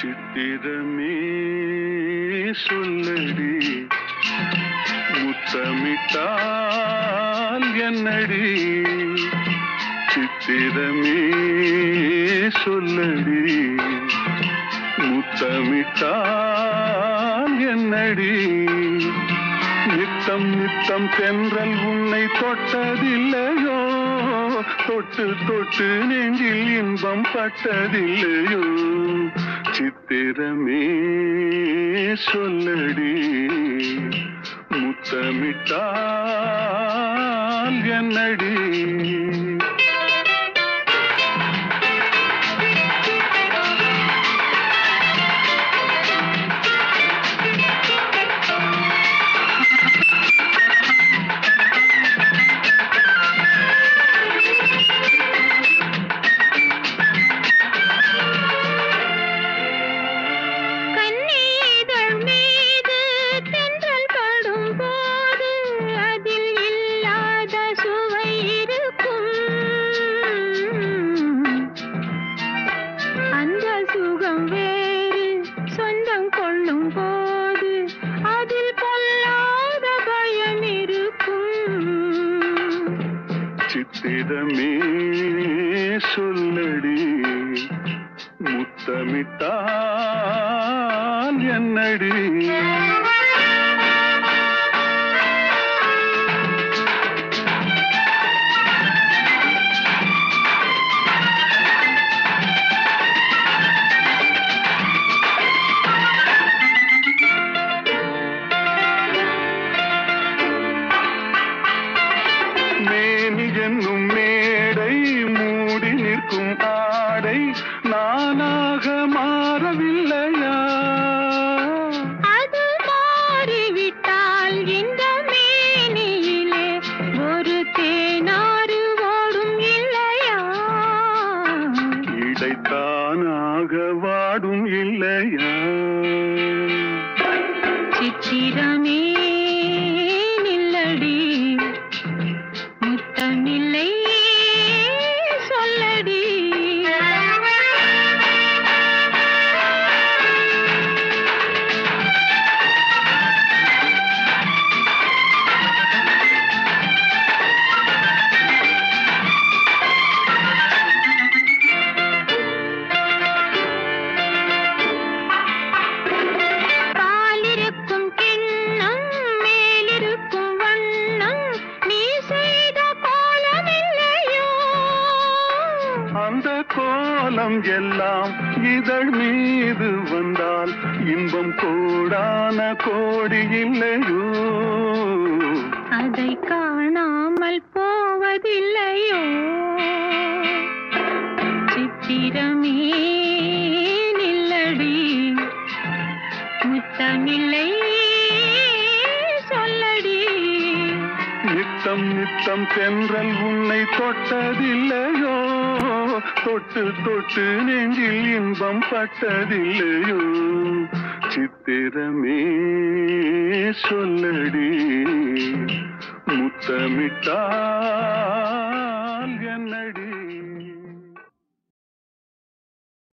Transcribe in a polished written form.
சித்திரமே சொல்லடி முத்தமிட்டால் என்னடி சித்திரமே சொல்லடி முத்தமிட்டால் என்னடி நித்தம் நித்தம் தென்றல் உன்னை தொட்டதில்லையோ தொட்டு தொட்டு நெஞ்சில் இன்பம் பட்டதில்லையோ சித்திரமே சொல்லடி முத்தமிட்டால் என்னடி சித்திரமே சொல்லடி முத்தமிட்டால் என்னடி என்னும் மேடை மூடி நிற்கும் ஆடை நானாக மாறவில்லையா அது மாறிவிட்டால் இந்த மேனியிலே ஒரு தேனாறு ஓடும் இல்லையா இடைத்தானாக வாடும் இல்லையா சித்திரமே நில்லடி முத்தமில்லை சொல்லடி பாலிருக்கும் கிண்ணம் மேலிருக்கும் வண்ணம் நீ செய்த அந்த கோலம் எல்லாம் இதழ் மீது வந்தால் இன்பம் கோடான கோடி இல்லையோ அதை காணாமல் போவதில்லையோ சித்திரமே நில்லடி முத்தமில்லை சொல்லடி நித்தம் நித்தம் தென்றல் உன்னை தொட்டதில்லையோ தொட்டு தொட்டு நெஞ்சில் இன்பம் பட்டதில்லையோ சித்திரமே சொல்லடி முத்தமிட்டால்